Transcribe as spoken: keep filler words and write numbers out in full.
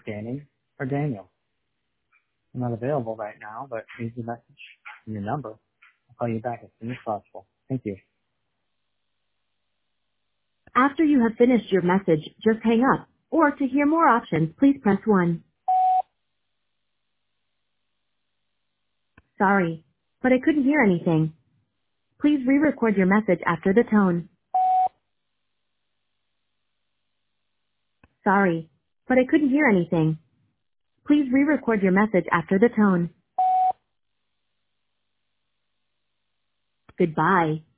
Danny or Daniel. I'm not available right now, but leave your message and your number. I'll call you back as soon as possible. Thank you. After you have finished your message, just hang up. Or to hear more options, please press one. Sorry, but I couldn't hear anything. Please re-record your message after the tone. Sorry, but I couldn't hear anything. Please re-record your message after the tone. Goodbye.